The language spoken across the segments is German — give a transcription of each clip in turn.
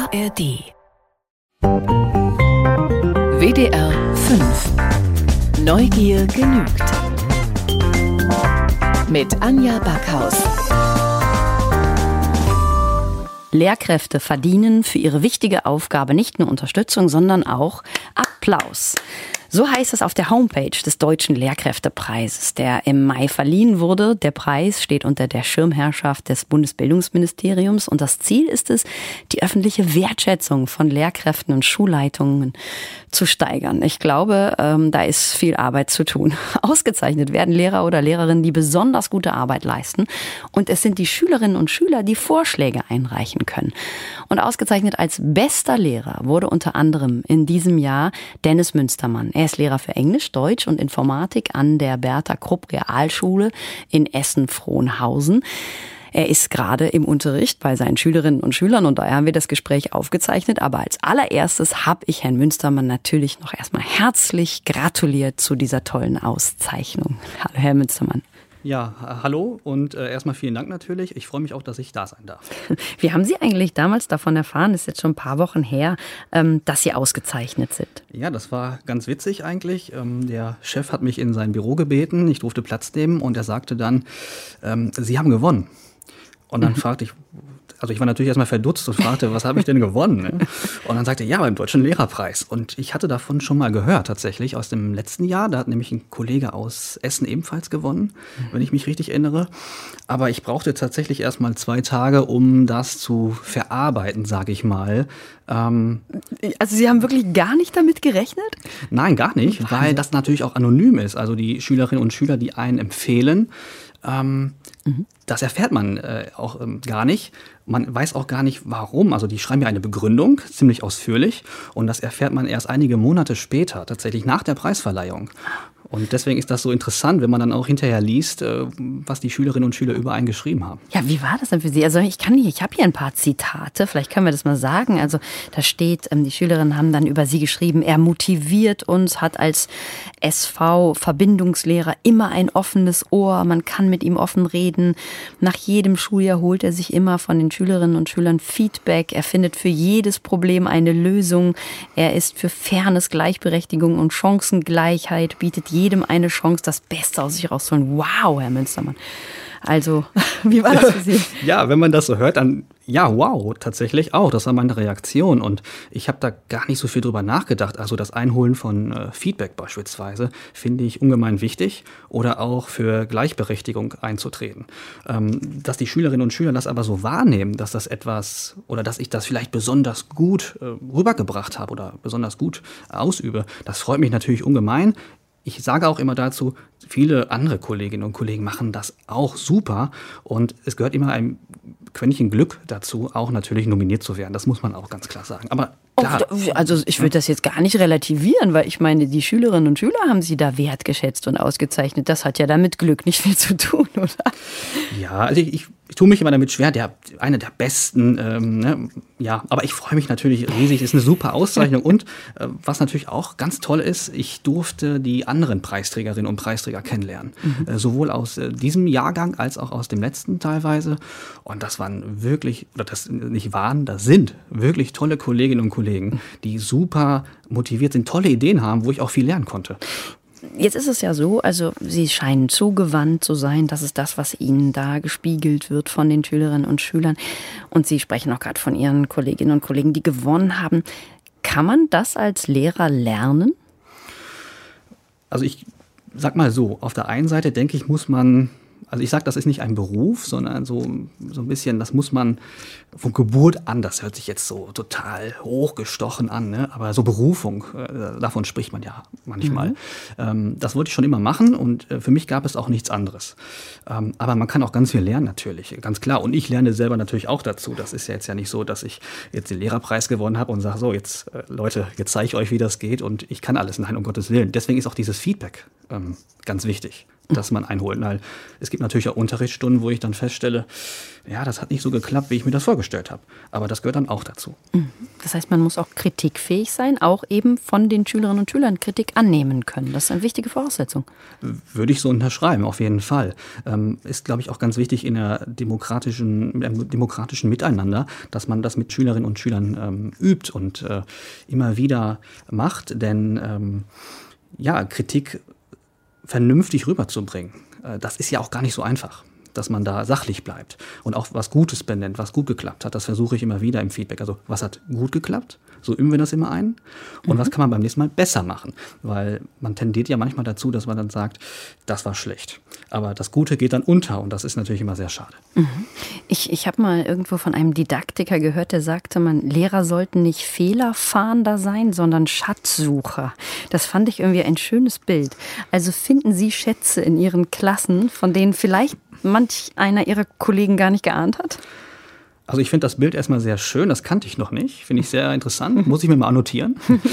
ARD WDR 5 Neugier genügt mit Anja Backhaus. Lehrkräfte verdienen für ihre wichtige Aufgabe nicht nur Unterstützung, sondern auch Applaus. So heißt es auf der Homepage des Deutschen Lehrkräftepreises, der im Mai verliehen wurde. Der Preis steht unter der Schirmherrschaft des Bundesbildungsministeriums und das Ziel ist es, die öffentliche Wertschätzung von Lehrkräften und Schulleitungen zu steigern. Ich glaube, da ist viel Arbeit zu tun. Ausgezeichnet werden Lehrer oder Lehrerinnen, die besonders gute Arbeit leisten. Und es sind die Schülerinnen und Schüler, die Vorschläge einreichen können. Und ausgezeichnet als bester Lehrer wurde unter anderem in diesem Jahr Dennis Münstermann. Er ist Lehrer für Englisch, Deutsch und Informatik an der Bertha Krupp Realschule in Essen-Frohnhausen. Er ist gerade im Unterricht bei seinen Schülerinnen und Schülern und daher haben wir das Gespräch aufgezeichnet. Aber als allererstes habe ich Herrn Münstermann natürlich noch erstmal herzlich gratuliert zu dieser tollen Auszeichnung. Hallo, Herr Münstermann. Ja, hallo und erstmal vielen Dank natürlich. Ich freue mich auch, dass ich da sein darf. Wie haben Sie eigentlich damals davon erfahren, das ist jetzt schon ein paar Wochen her, dass Sie ausgezeichnet sind? Ja, das war ganz witzig eigentlich. Der Chef hat mich in sein Büro gebeten, ich durfte Platz nehmen und er sagte dann, Sie haben gewonnen. Und dann fragte ich, also ich war natürlich erstmal verdutzt und fragte, was habe ich denn gewonnen? Ne? Und dann sagte er, ja, beim Deutschen Lehrerpreis. Und ich hatte davon schon mal gehört, tatsächlich, aus dem letzten Jahr. Da hat nämlich ein Kollege aus Essen ebenfalls gewonnen, wenn ich mich richtig erinnere. Aber ich brauchte tatsächlich erst mal 2 Tage, um das zu verarbeiten, sage ich mal. Also Sie haben wirklich gar nicht damit gerechnet? Nein, gar nicht, Wahnsinn. Weil das natürlich auch anonym ist. Also die Schülerinnen und Schüler, die einen empfehlen, das erfährt man auch gar nicht. Man weiß auch gar nicht, warum. Also die schreiben ja eine Begründung, ziemlich ausführlich. Und das erfährt man erst einige Monate später, tatsächlich nach der Preisverleihung. Und deswegen ist das so interessant, wenn man dann auch hinterher liest, was die Schülerinnen und Schüler über einen geschrieben haben. Ja, wie war das denn für Sie? Also ich habe hier ein paar Zitate, vielleicht können wir das mal sagen. Also da steht, die Schülerinnen haben dann über Sie geschrieben, er motiviert uns, hat als SV-Verbindungslehrer immer ein offenes Ohr, man kann mit ihm offen reden. Nach jedem Schuljahr holt er sich immer von den Schülerinnen und Schülern Feedback. Er findet für jedes Problem eine Lösung. Er ist für Fairness, Gleichberechtigung und Chancengleichheit, bietet jedem eine Chance, das Beste aus sich rauszuholen. Wow, Herr Münstermann. Also, wie war das für Sie? Ja, wenn man das so hört, dann ja, wow, tatsächlich auch. Das war meine Reaktion und ich habe da gar nicht so viel drüber nachgedacht. Also das Einholen von Feedback beispielsweise finde ich ungemein wichtig oder auch für Gleichberechtigung einzutreten. Dass die Schülerinnen und Schüler das aber so wahrnehmen, dass das etwas oder dass ich das vielleicht besonders gut rübergebracht habe oder besonders gut ausübe, das freut mich natürlich ungemein. Ich sage auch immer dazu, viele andere Kolleginnen und Kollegen machen das auch super und es gehört immer ein Quäntchen Glück dazu, auch natürlich nominiert zu werden. Das muss man auch ganz klar sagen. Aber klar. Also ich würde das jetzt gar nicht relativieren, weil ich meine, die Schülerinnen und Schüler haben Sie da wertgeschätzt und ausgezeichnet. Das hat ja damit Glück nicht viel zu tun, oder? Ja, also ich tue mich immer damit schwer, eine der besten, ja, aber ich freue mich natürlich riesig, das ist eine super Auszeichnung und was natürlich auch ganz toll ist, ich durfte die anderen Preisträgerinnen und Preisträger kennenlernen, sowohl aus diesem Jahrgang als auch aus dem letzten teilweise und das waren wirklich, oder das nicht waren, das sind wirklich tolle Kolleginnen und Kollegen, die super motiviert sind, tolle Ideen haben, wo ich auch viel lernen konnte. Jetzt ist es ja so, also Sie scheinen zugewandt zu sein. Das ist das, was Ihnen da gespiegelt wird von den Schülerinnen und Schülern. Und Sie sprechen auch gerade von Ihren Kolleginnen und Kollegen, die gewonnen haben. Kann man das als Lehrer lernen? Also ich sag mal so, auf der einen Seite denke ich, muss man, also ich sage, das ist nicht ein Beruf, sondern so ein bisschen, das muss man von Geburt an, das hört sich jetzt so total hochgestochen an, ne? Aber so Berufung, davon spricht man ja manchmal. Das wollte ich schon immer machen und für mich gab es auch nichts anderes. Aber man kann auch ganz viel lernen natürlich, ganz klar. Und ich lerne selber natürlich auch dazu. Das ist ja jetzt ja nicht so, dass ich jetzt den Lehrerpreis gewonnen habe und sage, so jetzt Leute, jetzt zeige ich euch, wie das geht und ich kann alles. Nein, um Gottes Willen. Deswegen ist auch dieses Feedback ganz wichtig. dass man einholt. Weil es gibt natürlich auch Unterrichtsstunden, wo ich dann feststelle, ja, das hat nicht so geklappt, wie ich mir das vorgestellt habe. Aber das gehört dann auch dazu. Das heißt, man muss auch kritikfähig sein, auch eben von den Schülerinnen und Schülern Kritik annehmen können. Das ist eine wichtige Voraussetzung. Würde ich so unterschreiben, auf jeden Fall. Ist, glaube ich, auch ganz wichtig in der demokratischen Miteinander, dass man das mit Schülerinnen und Schülern übt und immer wieder macht. Denn Kritik vernünftig rüberzubringen, das ist ja auch gar nicht so einfach, dass man da sachlich bleibt und auch was Gutes benennt, was gut geklappt hat. Das versuche ich immer wieder im Feedback. Also was hat gut geklappt? So üben wir das immer ein. Und was kann man beim nächsten Mal besser machen? Weil man tendiert ja manchmal dazu, dass man dann sagt, das war schlecht. Aber das Gute geht dann unter und das ist natürlich immer sehr schade. Ich habe mal irgendwo von einem Didaktiker gehört, der sagte, Lehrer sollten nicht Fehlerfahnder sein, sondern Schatzsucher. Das fand ich irgendwie ein schönes Bild. Also finden Sie Schätze in Ihren Klassen, von denen vielleicht manch einer Ihrer Kollegen gar nicht geahnt hat? Also ich finde das Bild erstmal sehr schön, das kannte ich noch nicht, finde ich sehr interessant, muss ich mir mal annotieren.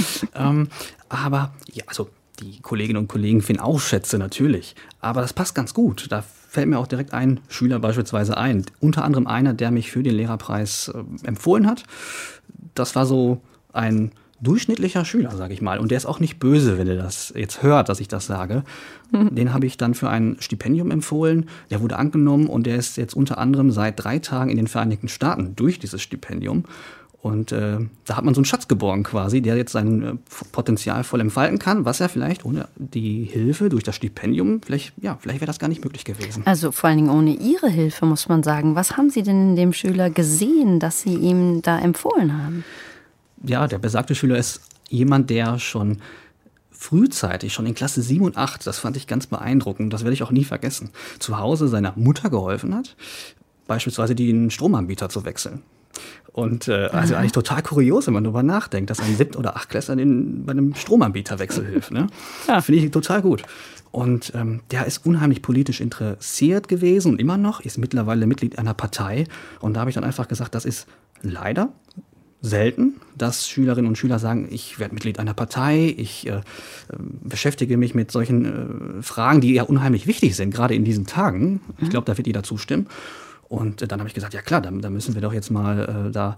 Aber ja, also die Kolleginnen und Kollegen finden auch Schätze natürlich, aber das passt ganz gut. Da fällt mir auch direkt ein Schüler beispielsweise ein, unter anderem einer, der mich für den Lehrerpreis empfohlen hat. Das war so ein durchschnittlicher Schüler, sage ich mal. Und der ist auch nicht böse, wenn er das jetzt hört, dass ich das sage. Den habe ich dann für ein Stipendium empfohlen. Der wurde angenommen und der ist jetzt unter anderem seit 3 Tagen in den Vereinigten Staaten durch dieses Stipendium. Und da hat man so einen Schatz geborgen quasi, der jetzt sein Potenzial voll entfalten kann, was er vielleicht ohne die Hilfe durch das Stipendium, vielleicht wäre das gar nicht möglich gewesen. Also vor allen Dingen ohne Ihre Hilfe, muss man sagen. Was haben Sie denn in dem Schüler gesehen, dass Sie ihm da empfohlen haben? Ja, der besagte Schüler ist jemand, der schon frühzeitig, schon in Klasse 7 und 8, das fand ich ganz beeindruckend, das werde ich auch nie vergessen, zu Hause seiner Mutter geholfen hat, beispielsweise den Stromanbieter zu wechseln. Und also eigentlich total kurios, wenn man darüber nachdenkt, dass ein 7- oder 8-Klässler bei einem Stromanbieterwechsel hilft. Ne? Ja. Finde ich total gut. Und der ist unheimlich politisch interessiert gewesen und immer noch, ist mittlerweile Mitglied einer Partei. Und da habe ich dann einfach gesagt, das ist leider selten, dass Schülerinnen und Schüler sagen, ich werde Mitglied einer Partei, ich beschäftige mich mit solchen Fragen, die ja unheimlich wichtig sind, gerade in diesen Tagen. Ich glaube, da wird jeder zustimmen. Und dann habe ich gesagt, ja klar, da müssen wir doch jetzt mal da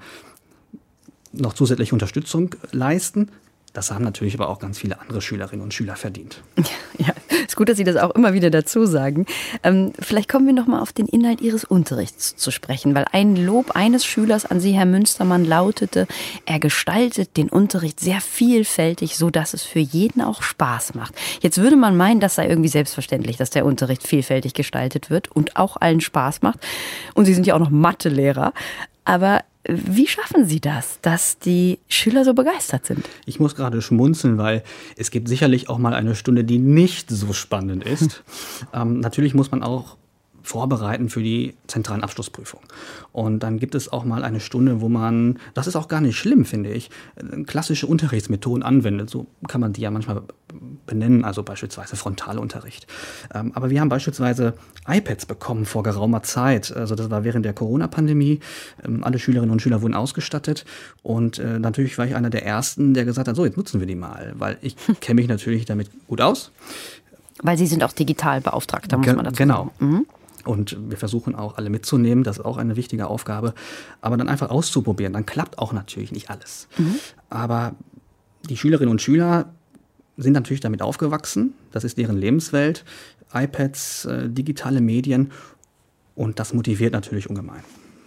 noch zusätzliche Unterstützung leisten. Das haben natürlich aber auch ganz viele andere Schülerinnen und Schüler verdient. Ja, ist gut, dass Sie das auch immer wieder dazu sagen. Vielleicht kommen wir noch mal auf den Inhalt Ihres Unterrichts zu sprechen, weil ein Lob eines Schülers an Sie, Herr Münstermann, lautete, er gestaltet den Unterricht sehr vielfältig, sodass es für jeden auch Spaß macht. Jetzt würde man meinen, das sei irgendwie selbstverständlich, dass der Unterricht vielfältig gestaltet wird und auch allen Spaß macht. Und Sie sind ja auch noch Mathelehrer. Aber wie schaffen Sie das, dass die Schüler so begeistert sind? Ich muss gerade schmunzeln, weil es gibt sicherlich auch mal eine Stunde, die nicht so spannend ist. Natürlich muss man auch vorbereiten für die zentralen Abschlussprüfungen. Und dann gibt es auch mal eine Stunde, wo man, das ist auch gar nicht schlimm, finde ich, klassische Unterrichtsmethoden anwendet. So kann man die ja manchmal benennen, also beispielsweise Frontalunterricht. Aber wir haben beispielsweise iPads bekommen vor geraumer Zeit. Also das war während der Corona-Pandemie. Alle Schülerinnen und Schüler wurden ausgestattet. Und natürlich war ich einer der Ersten, der gesagt hat, so, jetzt nutzen wir die mal. Weil ich kenne mich natürlich damit gut aus. Weil Sie sind auch Digitalbeauftragter, muss man dazu sagen. Genau. Und wir versuchen auch alle mitzunehmen, das ist auch eine wichtige Aufgabe. Aber dann einfach auszuprobieren, dann klappt auch natürlich nicht alles. Aber die Schülerinnen und Schüler sind natürlich damit aufgewachsen, das ist deren Lebenswelt, iPads, digitale Medien und das motiviert natürlich ungemein.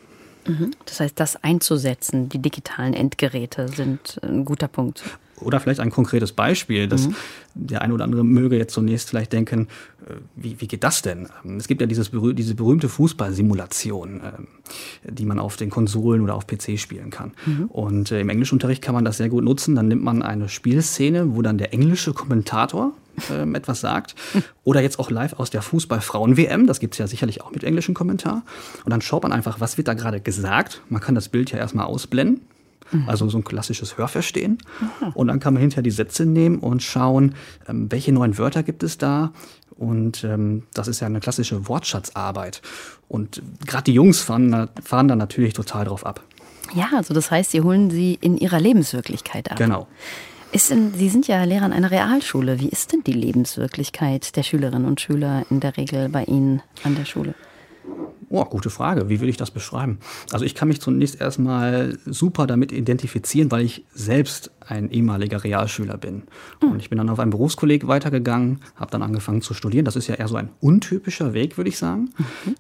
Das heißt, das einzusetzen, die digitalen Endgeräte sind ein guter Punkt. Oder vielleicht ein konkretes Beispiel, dass der eine oder andere möge jetzt zunächst vielleicht denken, wie geht das denn? Es gibt ja diese berühmte Fußballsimulation, die man auf den Konsolen oder auf PC spielen kann. Und im Englischunterricht kann man das sehr gut nutzen. Dann nimmt man eine Spielszene, wo dann der englische Kommentator etwas sagt. Oder jetzt auch live aus der Fußball-Frauen-WM, das gibt es ja sicherlich auch mit englischem Kommentar. Und dann schaut man einfach, was wird da gerade gesagt. Man kann das Bild ja erstmal ausblenden. Also so ein klassisches Hörverstehen. Und dann kann man hinterher die Sätze nehmen und schauen, welche neuen Wörter gibt es da. Und das ist ja eine klassische Wortschatzarbeit. Und gerade die Jungs fahren da natürlich total drauf ab. Ja, also das heißt, Sie holen sie in ihrer Lebenswirklichkeit ab. Genau. Sie sind ja Lehrer an einer Realschule. Wie ist denn die Lebenswirklichkeit der Schülerinnen und Schüler in der Regel bei Ihnen an der Schule? Oh, gute Frage. Wie will ich das beschreiben? Also ich kann mich zunächst erstmal super damit identifizieren, weil ich selbst ein ehemaliger Realschüler bin. Und ich bin dann auf ein Berufskolleg weitergegangen, habe dann angefangen zu studieren. Das ist ja eher so ein untypischer Weg, würde ich sagen.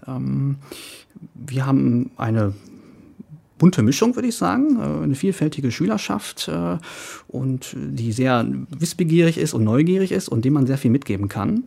Wir haben eine bunte Mischung, würde ich sagen, eine vielfältige Schülerschaft und die sehr wissbegierig ist und neugierig ist und dem man sehr viel mitgeben kann.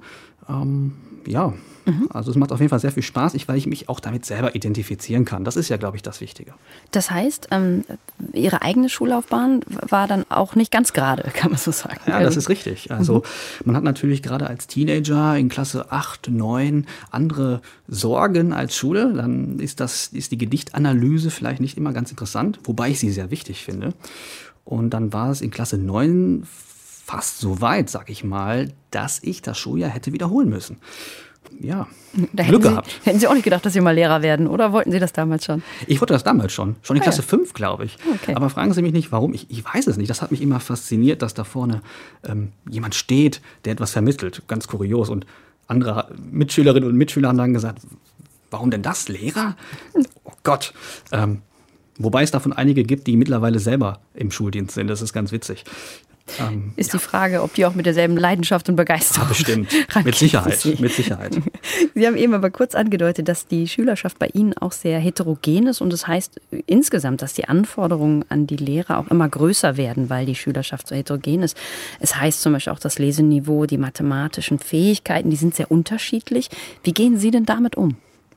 Also es macht auf jeden Fall sehr viel Spaß, weil ich mich auch damit selber identifizieren kann. Das ist ja, glaube ich, das Wichtige. Das heißt, Ihre eigene Schullaufbahn war dann auch nicht ganz gerade, kann man so sagen. Ja, das ist richtig. Also man hat natürlich gerade als Teenager in Klasse 8, 9 andere Sorgen als Schule. Dann ist die Gedichtanalyse vielleicht nicht immer ganz interessant, wobei ich sie sehr wichtig finde. Und dann war es in Klasse 9 fast so weit, sag ich mal, dass ich das Schuljahr hätte wiederholen müssen. Ja, Glück gehabt. Hätten Sie auch nicht gedacht, dass Sie mal Lehrer werden, oder wollten Sie das damals schon? Ich wollte das damals schon in Klasse 5, glaube ich. Okay. Aber fragen Sie mich nicht, warum. Ich weiß es nicht. Das hat mich immer fasziniert, dass da vorne jemand steht, der etwas vermittelt. Ganz kurios. Und andere Mitschülerinnen und Mitschüler haben dann gesagt, warum denn das, Lehrer? Oh Gott. Wobei es davon einige gibt, die mittlerweile selber im Schuldienst sind. Das ist ganz witzig. Ist die Frage, ob die auch mit derselben Leidenschaft und Begeisterung bestimmt. Mit Sicherheit. Sie haben eben aber kurz angedeutet, dass die Schülerschaft bei Ihnen auch sehr heterogen ist und das heißt insgesamt, dass die Anforderungen an die Lehrer auch immer größer werden, weil die Schülerschaft so heterogen ist. Es heißt zum Beispiel auch das Leseniveau, die mathematischen Fähigkeiten, die sind sehr unterschiedlich. Wie gehen Sie denn damit um?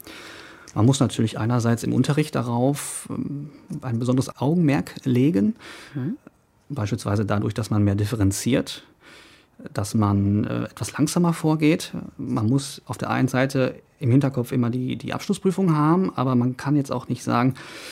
Man muss natürlich einerseits im Unterricht darauf ein besonderes Augenmerk legen. Beispielsweise dadurch, dass man mehr differenziert, dass man etwas langsamer vorgeht. Man muss auf der einen Seite im Hinterkopf immer die Abschlussprüfung haben, aber man kann jetzt auch nicht sagen,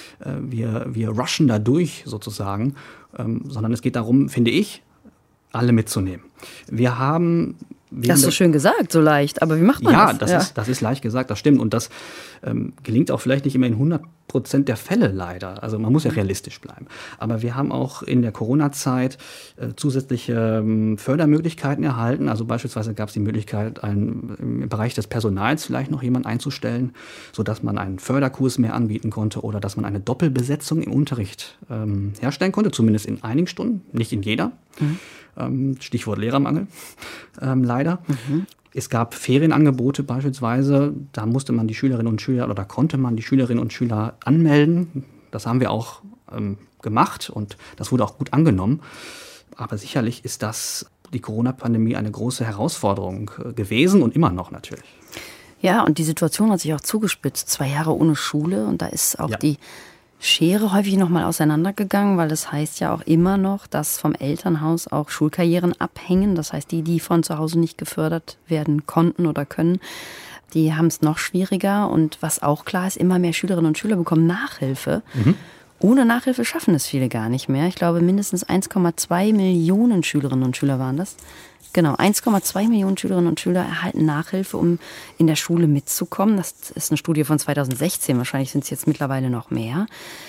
wir rushen da durch sozusagen, sondern es geht darum, finde ich, alle mitzunehmen. Wir haben... Das ist so schön gesagt, so leicht, aber wie macht man das? Das ist leicht gesagt, das stimmt. Und das gelingt auch vielleicht nicht immer in 100% der Fälle leider. Also man muss ja realistisch bleiben. Aber wir haben auch in der Corona-Zeit zusätzliche Fördermöglichkeiten erhalten. Also beispielsweise gab es die Möglichkeit, im Bereich des Personals vielleicht noch jemanden einzustellen, sodass man einen Förderkurs mehr anbieten konnte oder dass man eine Doppelbesetzung im Unterricht herstellen konnte, zumindest in einigen Stunden, nicht in jeder. Stichwort Lehrermangel, leider. Es gab Ferienangebote beispielsweise, da musste man die Schülerinnen und Schüler oder konnte man die Schülerinnen und Schüler anmelden. Das haben wir auch gemacht und das wurde auch gut angenommen. Aber sicherlich ist die Corona-Pandemie eine große Herausforderung gewesen und immer noch natürlich. Ja, und die Situation hat sich auch zugespitzt. 2 Jahre ohne Schule und da ist auch die Schere häufig noch mal auseinandergegangen, weil das heißt ja auch immer noch, dass vom Elternhaus auch Schulkarrieren abhängen. Das heißt, die von zu Hause nicht gefördert werden konnten oder können, die haben es noch schwieriger. Und was auch klar ist, immer mehr Schülerinnen und Schüler bekommen Nachhilfe. Ohne Nachhilfe schaffen es viele gar nicht mehr. Ich glaube, mindestens 1,2 Millionen Schülerinnen und Schüler waren das. Genau, 1,2 Millionen Schülerinnen und Schüler erhalten Nachhilfe, um in der Schule mitzukommen. Das ist eine Studie von 2016, wahrscheinlich sind es jetzt mittlerweile noch mehr.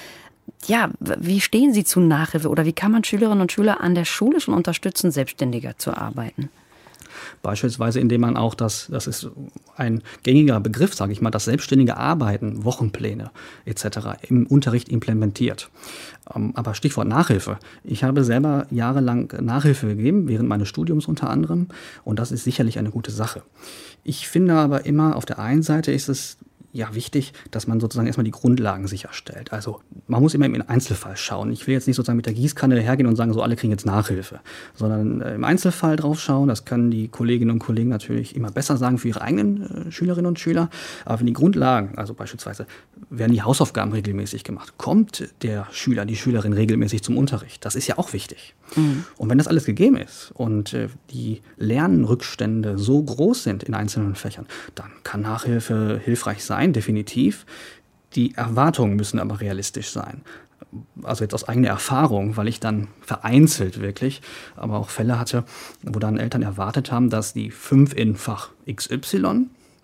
Ja, wie stehen Sie zu Nachhilfe oder wie kann man Schülerinnen und Schüler an der Schule schon unterstützen, selbstständiger zu arbeiten? Beispielsweise, indem man auch das ist ein gängiger Begriff, sage ich mal, das selbstständige Arbeiten, Wochenpläne etc. im Unterricht implementiert. Aber Stichwort Nachhilfe. Ich habe selber jahrelang Nachhilfe gegeben, während meines Studiums unter anderem. Und das ist sicherlich eine gute Sache. Ich finde aber immer, auf der einen Seite ist es wichtig, dass man sozusagen erstmal die Grundlagen sicherstellt. Also man muss immer im Einzelfall schauen. Ich will jetzt nicht sozusagen mit der Gießkanne hergehen und sagen, so alle kriegen jetzt Nachhilfe, sondern im Einzelfall drauf schauen. Das können die Kolleginnen und Kollegen natürlich immer besser sagen für ihre eigenen Schülerinnen und Schüler. Aber wenn die Grundlagen, also beispielsweise werden die Hausaufgaben regelmäßig gemacht, kommt der Schüler, die Schülerin regelmäßig zum Unterricht. Das ist ja auch wichtig. Und wenn das alles gegeben ist und die Lernrückstände so groß sind in einzelnen Fächern, dann kann Nachhilfe hilfreich sein, definitiv. Die Erwartungen müssen aber realistisch sein. Also jetzt aus eigener Erfahrung, weil ich dann vereinzelt wirklich, aber auch Fälle hatte, wo dann Eltern erwartet haben, dass die 5 in Fach XY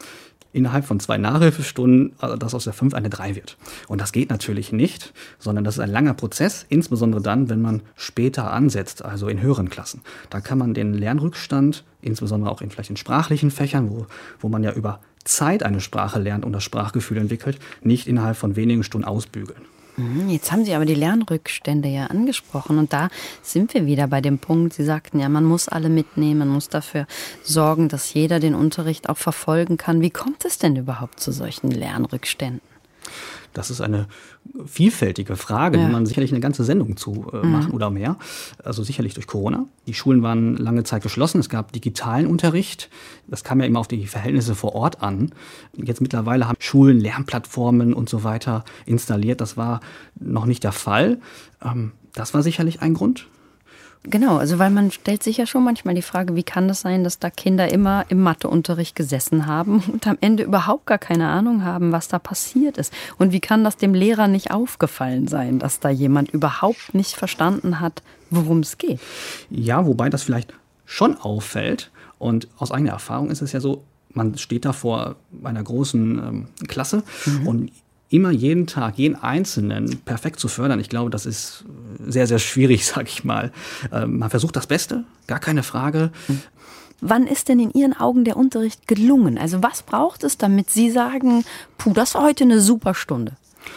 innerhalb von 2 Nachhilfestunden, also dass aus der 5 eine 3 wird. Und das geht natürlich nicht, sondern das ist ein langer Prozess, insbesondere dann, wenn man später ansetzt, also in höheren Klassen. Da kann man den Lernrückstand, insbesondere auch vielleicht in sprachlichen Fächern, wo man ja über Zeit eine Sprache lernt und das Sprachgefühl entwickelt, nicht innerhalb von wenigen Stunden ausbügeln. Jetzt haben Sie aber die Lernrückstände ja angesprochen und da sind wir wieder bei dem Punkt, Sie sagten ja, man muss alle mitnehmen, man muss dafür sorgen, dass jeder den Unterricht auch verfolgen kann. Wie kommt es denn überhaupt zu solchen Lernrückständen? Das ist eine vielfältige Frage, die man sicherlich eine ganze Sendung zu machen oder mehr. Also sicherlich durch Corona. Die Schulen waren lange Zeit geschlossen. Es gab digitalen Unterricht. Das kam ja immer auf die Verhältnisse vor Ort an. Jetzt mittlerweile haben Schulen Lernplattformen und so weiter installiert. Das war noch nicht der Fall. Das war sicherlich ein Grund. Genau, also weil man stellt sich ja schon manchmal die Frage, wie kann das sein, dass da Kinder immer im Matheunterricht gesessen haben und am Ende überhaupt gar keine Ahnung haben, was da passiert ist. Und wie kann das dem Lehrer nicht aufgefallen sein, dass da jemand überhaupt nicht verstanden hat, worum es geht? Ja, wobei das vielleicht schon auffällt. Und aus eigener Erfahrung ist es ja so, man steht da vor einer großen Klasse und immer jeden Tag, jeden Einzelnen perfekt zu fördern, ich glaube, das ist sehr, sehr schwierig, sag ich mal. Man versucht das Beste, gar keine Frage. Wann ist denn in Ihren Augen der Unterricht gelungen? Also was braucht es, damit Sie sagen, das war heute eine super Stunde?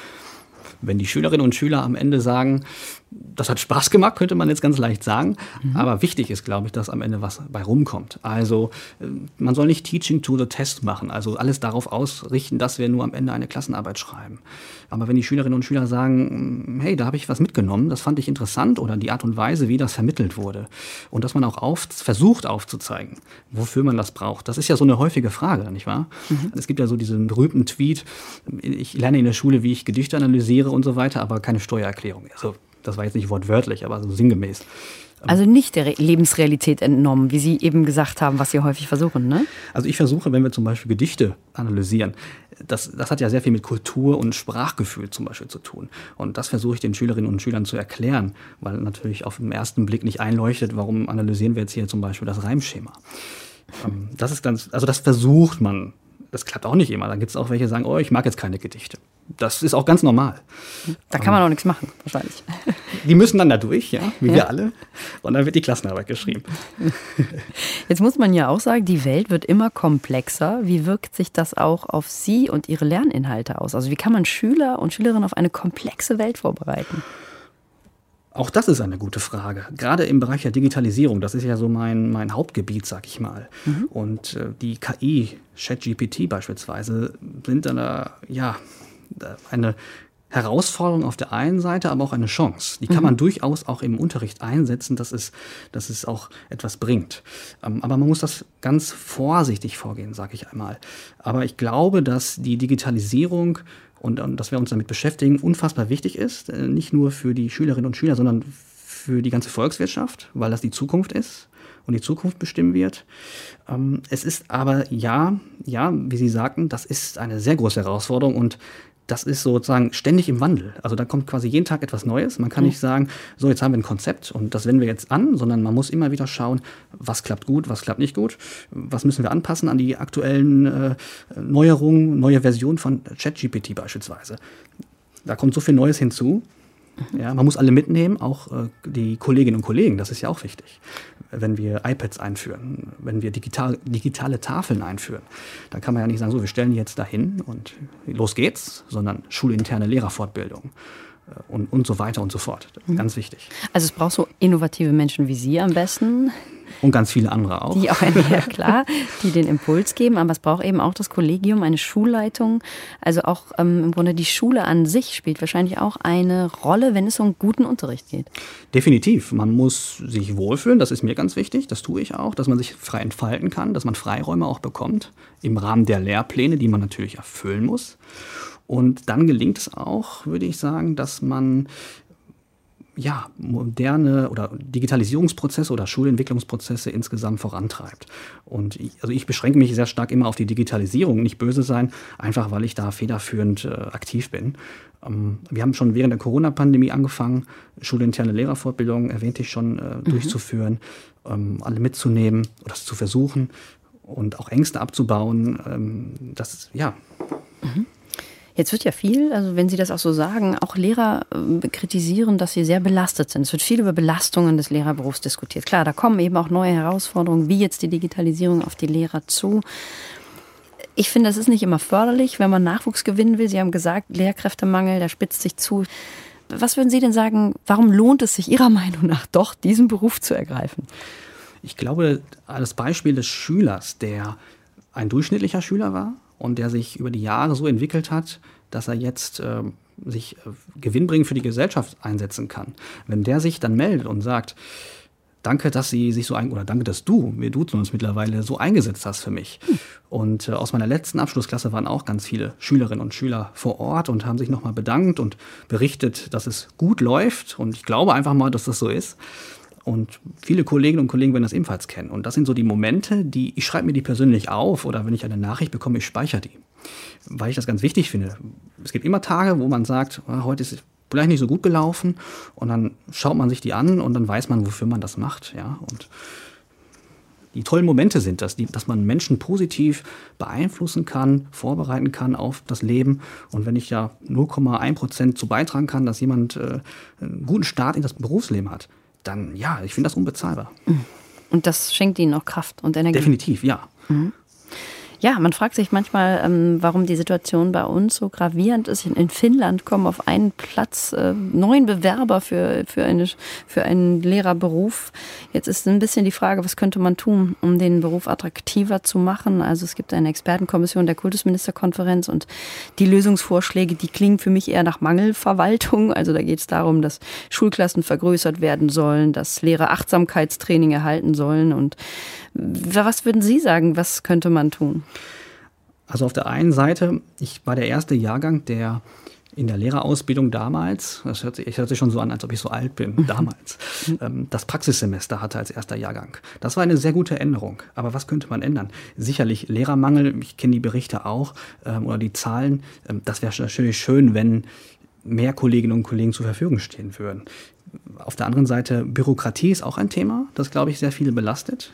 Wenn die Schülerinnen und Schüler am Ende sagen, das hat Spaß gemacht, könnte man jetzt ganz leicht sagen. Aber wichtig ist, glaube ich, dass am Ende was bei rumkommt. Also man soll nicht Teaching to the Test machen, also alles darauf ausrichten, dass wir nur am Ende eine Klassenarbeit schreiben. Aber wenn die Schülerinnen und Schüler sagen, hey, da habe ich was mitgenommen, das fand ich interessant oder die Art und Weise, wie das vermittelt wurde. Und dass man auch versucht aufzuzeigen, wofür man das braucht. Das ist ja so eine häufige Frage, nicht wahr? Es gibt ja so diesen berühmten Tweet, ich lerne in der Schule, wie ich Gedichte analysiere und so weiter, aber keine Steuererklärung. Also das war jetzt nicht wortwörtlich, aber so sinngemäß. Also nicht der Lebensrealität entnommen, wie Sie eben gesagt haben, was Sie häufig versuchen, ne? Also ich versuche, wenn wir zum Beispiel Gedichte analysieren, das hat ja sehr viel mit Kultur und Sprachgefühl zum Beispiel zu tun. Und das versuche ich den Schülerinnen und Schülern zu erklären, weil natürlich auf den ersten Blick nicht einleuchtet, warum analysieren wir jetzt hier zum Beispiel das Reimschema. Das versucht man. Das klappt auch nicht immer. Dann gibt es auch welche, die sagen, ich mag jetzt keine Gedichte. Das ist auch ganz normal. Da kann man auch nichts machen, wahrscheinlich. Die müssen dann da durch, wie wir alle. Und dann wird die Klassenarbeit geschrieben. Jetzt muss man ja auch sagen, die Welt wird immer komplexer. Wie wirkt sich das auch auf Sie und Ihre Lerninhalte aus? Also wie kann man Schüler und Schülerinnen auf eine komplexe Welt vorbereiten? Auch das ist eine gute Frage. Gerade im Bereich der Digitalisierung, das ist ja so mein Hauptgebiet, sag ich mal. Und die KI, ChatGPT beispielsweise, sind dann eine Herausforderung auf der einen Seite, aber auch eine Chance. Die kann man durchaus auch im Unterricht einsetzen, dass es auch etwas bringt. Aber man muss das ganz vorsichtig vorgehen, sag ich einmal. Aber ich glaube, dass die Digitalisierung und dass wir uns damit beschäftigen, unfassbar wichtig ist. Nicht nur für die Schülerinnen und Schüler, sondern für die ganze Volkswirtschaft, weil das die Zukunft ist und die Zukunft bestimmen wird. Es ist aber, wie Sie sagten, das ist eine sehr große Herausforderung und das ist sozusagen ständig im Wandel. Also da kommt quasi jeden Tag etwas Neues. Man kann nicht sagen, so jetzt haben wir ein Konzept und das wenden wir jetzt an, sondern man muss immer wieder schauen, was klappt gut, was klappt nicht gut, was müssen wir anpassen an die aktuellen Neuerungen, neue Versionen von ChatGPT beispielsweise. Da kommt so viel Neues hinzu. Ja, man muss alle mitnehmen, auch die Kolleginnen und Kollegen, das ist ja auch wichtig. Wenn wir iPads einführen, wenn wir digitale Tafeln einführen, dann kann man ja nicht sagen, so, wir stellen die jetzt dahin und los geht's, sondern schulinterne Lehrerfortbildung und so weiter und so fort. Ganz wichtig. Also es braucht so innovative Menschen wie Sie am besten. Und ganz viele andere auch. Die den Impuls geben. Aber es braucht eben auch das Kollegium, eine Schulleitung. Also auch im Grunde die Schule an sich spielt wahrscheinlich auch eine Rolle, wenn es um guten Unterricht geht. Definitiv. Man muss sich wohlfühlen. Das ist mir ganz wichtig. Das tue ich auch. Dass man sich frei entfalten kann. Dass man Freiräume auch bekommt. Im Rahmen der Lehrpläne, die man natürlich erfüllen muss. Und dann gelingt es auch, würde ich sagen, dass man moderne oder Digitalisierungsprozesse oder Schulentwicklungsprozesse insgesamt vorantreibt. Und ich beschränke mich sehr stark immer auf die Digitalisierung, nicht böse sein, einfach weil ich da federführend aktiv bin. Wir haben schon während der Corona-Pandemie angefangen, schulinterne Lehrerfortbildungen, erwähnte ich schon, durchzuführen, alle mitzunehmen oder das zu versuchen. und auch Ängste abzubauen. Das, ja. Jetzt wird ja viel, also wenn Sie das auch so sagen, auch Lehrer kritisieren, dass sie sehr belastet sind. Es wird viel über Belastungen des Lehrerberufs diskutiert. Klar, da kommen eben auch neue Herausforderungen, wie jetzt die Digitalisierung auf die Lehrer zu. Ich finde, das ist nicht immer förderlich, wenn man Nachwuchs gewinnen will. Sie haben gesagt, Lehrkräftemangel, der spitzt sich zu. Was würden Sie denn sagen, warum lohnt es sich Ihrer Meinung nach doch, diesen Beruf zu ergreifen? Ich glaube, das Beispiel des Schülers, der ein durchschnittlicher Schüler war und der sich über die Jahre so entwickelt hat, dass er jetzt sich gewinnbringend für die Gesellschaft einsetzen kann. Wenn der sich dann meldet und sagt, danke, dass Sie sich so oder danke, dass wir duzen uns mittlerweile, so eingesetzt hast für mich. Und aus meiner letzten Abschlussklasse waren auch ganz viele Schülerinnen und Schüler vor Ort und haben sich nochmal bedankt und berichtet, dass es gut läuft. Und ich glaube einfach mal, dass das so ist. Und viele Kolleginnen und Kollegen werden das ebenfalls kennen. Und das sind so die Momente, ich schreibe mir die persönlich auf oder wenn ich eine Nachricht bekomme, ich speichere die. Weil ich das ganz wichtig finde. Es gibt immer Tage, wo man sagt, heute ist es vielleicht nicht so gut gelaufen und dann schaut man sich die an und dann weiß man, wofür man das macht. Ja? Und die tollen Momente sind das, dass man Menschen positiv beeinflussen kann, vorbereiten kann auf das Leben. Und wenn ich ja 0,1% zu beitragen kann, dass jemand einen guten Start in das Berufsleben hat, dann ja, ich finde das unbezahlbar. Und das schenkt Ihnen auch Kraft und Energie? Definitiv, ja. Ja, man fragt sich manchmal, warum die Situation bei uns so gravierend ist. In Finnland kommen auf einen Platz 9 Bewerber für einen Lehrerberuf. Jetzt ist ein bisschen die Frage, was könnte man tun, um den Beruf attraktiver zu machen? Also es gibt eine Expertenkommission der Kultusministerkonferenz und die Lösungsvorschläge, die klingen für mich eher nach Mangelverwaltung. Also da geht es darum, dass Schulklassen vergrößert werden sollen, dass Lehrer Achtsamkeitstraining erhalten sollen. Und was würden Sie sagen, was könnte man tun? Also auf der einen Seite, ich war der erste Jahrgang, der in der Lehrerausbildung damals, das hört sich schon so an, als ob ich so alt bin, damals, das Praxissemester hatte als erster Jahrgang. Das war eine sehr gute Änderung. Aber was könnte man ändern? Sicherlich Lehrermangel, ich kenne die Berichte auch, oder die Zahlen. Das wäre natürlich schön, wenn mehr Kolleginnen und Kollegen zur Verfügung stehen würden. Auf der anderen Seite, Bürokratie ist auch ein Thema, das, glaube ich, sehr viele belastet.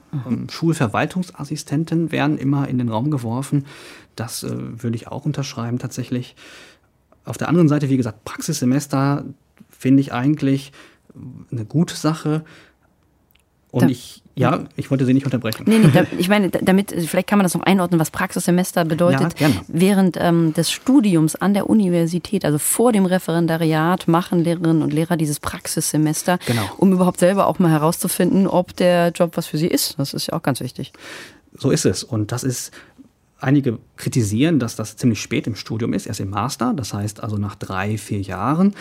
Schulverwaltungsassistenten werden immer in den Raum geworfen. Das würde ich auch unterschreiben tatsächlich. Auf der anderen Seite, wie gesagt, Praxissemester finde ich eigentlich eine gute Sache. Und ich wollte Sie nicht unterbrechen. Nee, ich meine, damit, vielleicht kann man das noch einordnen, was Praxissemester bedeutet. Ja, gerne. Während des Studiums an der Universität, also vor dem Referendariat, machen Lehrerinnen und Lehrer dieses Praxissemester, genau, um überhaupt selber auch mal herauszufinden, ob der Job was für sie ist. Das ist ja auch ganz wichtig. So ist es. Und das ist, einige kritisieren, dass das ziemlich spät im Studium ist, erst im Master, das heißt also nach 3-4 Jahren.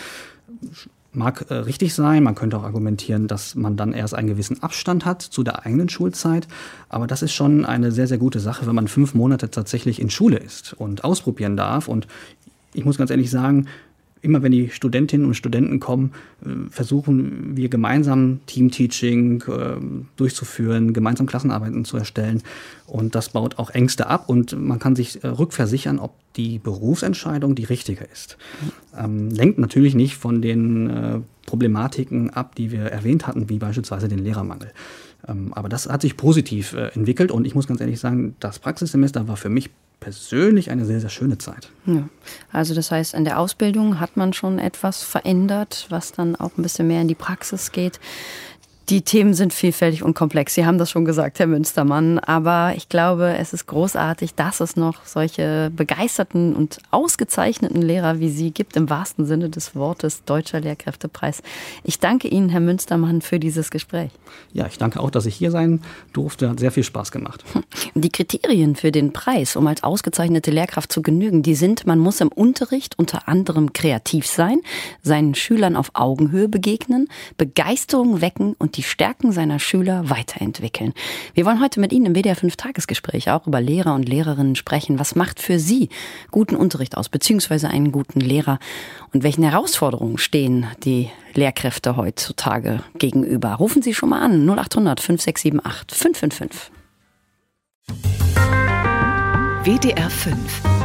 Mag richtig sein, man könnte auch argumentieren, dass man dann erst einen gewissen Abstand hat zu der eigenen Schulzeit. Aber das ist schon eine sehr, sehr gute Sache, wenn man 5 Monate tatsächlich in Schule ist und ausprobieren darf. Und ich muss ganz ehrlich sagen, immer wenn die Studentinnen und Studenten kommen, versuchen wir gemeinsam Teamteaching durchzuführen, gemeinsam Klassenarbeiten zu erstellen. Und das baut auch Ängste ab und man kann sich rückversichern, ob die Berufsentscheidung die richtige ist. Lenkt natürlich nicht von den Problematiken ab, die wir erwähnt hatten, wie beispielsweise den Lehrermangel. Aber das hat sich positiv entwickelt und ich muss ganz ehrlich sagen, das Praxissemester war für mich persönlich eine sehr, sehr schöne Zeit. Ja. Also das heißt, in der Ausbildung hat man schon etwas verändert, was dann auch ein bisschen mehr in die Praxis geht. Die Themen sind vielfältig und komplex. Sie haben das schon gesagt, Herr Münstermann. Aber ich glaube, es ist großartig, dass es noch solche begeisterten und ausgezeichneten Lehrer wie Sie gibt, im wahrsten Sinne des Wortes, Deutscher Lehrkräftepreis. Ich danke Ihnen, Herr Münstermann, für dieses Gespräch. Ja, ich danke auch, dass ich hier sein durfte. Hat sehr viel Spaß gemacht. Die Kriterien für den Preis, um als ausgezeichnete Lehrkraft zu genügen, die sind, man muss im Unterricht unter anderem kreativ sein, seinen Schülern auf Augenhöhe begegnen, Begeisterung wecken und die Stärken seiner Schüler weiterentwickeln. Wir wollen heute mit Ihnen im WDR 5 Tagesgespräch auch über Lehrer und Lehrerinnen sprechen. Was macht für Sie guten Unterricht aus, beziehungsweise einen guten Lehrer? Und welchen Herausforderungen stehen die Lehrkräfte heutzutage gegenüber? Rufen Sie schon mal an, 0800 5678 555. WDR 5